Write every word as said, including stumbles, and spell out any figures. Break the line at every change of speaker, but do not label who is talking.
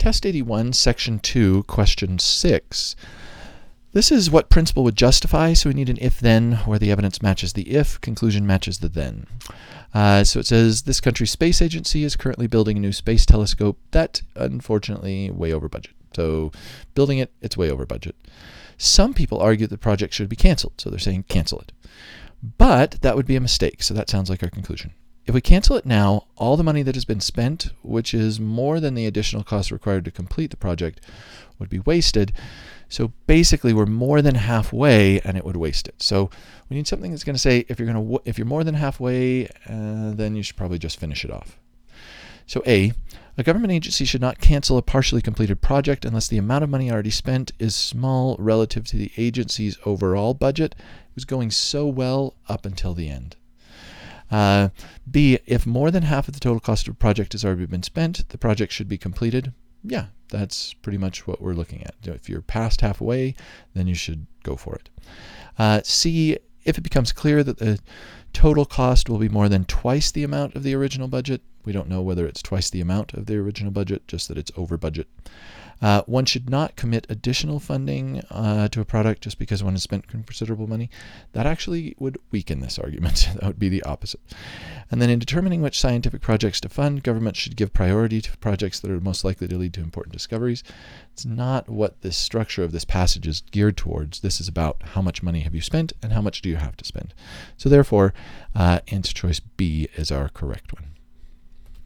Test eighty-one, Section two, Question six. This is what principle would justify, so we need an if-then where the evidence matches the if, conclusion matches the then. Uh, so it says, this country's space agency is currently building a new space telescope that, unfortunately, way over budget. So building it, it's way over budget. Some people argue the project should be canceled, so they're saying cancel it. But that would be a mistake, so that sounds like our conclusion. If we cancel it now, all the money that has been spent, which is more than the additional costs required to complete the project, would be wasted. So basically, we're more than halfway, and it would waste it. So we need something that's going to say, if you're going to, if you're more than halfway, uh, then you should probably just finish it off. So A, a government agency should not cancel a partially completed project unless the amount of money already spent is small relative to the agency's overall budget. It was going so well up until the end. Uh, B, if more than half of the total cost of a project has already been spent, the project should be completed. Yeah, that's pretty much what we're looking at. If you're past halfway, then you should go for it. Uh, C, if it becomes clear that the total cost will be more than twice the amount of the original budget, we don't know whether it's twice the amount of the original budget, just that it's over budget. Uh, one should not commit additional funding uh, to a product just because one has spent considerable money. That actually would weaken this argument. That would be the opposite. And then in determining which scientific projects to fund, government should give priority to projects that are most likely to lead to important discoveries. It's not what this structure of this passage is geared towards. This is about how much money have you spent and how much do you have to spend. So therefore, uh, answer choice B is our correct one.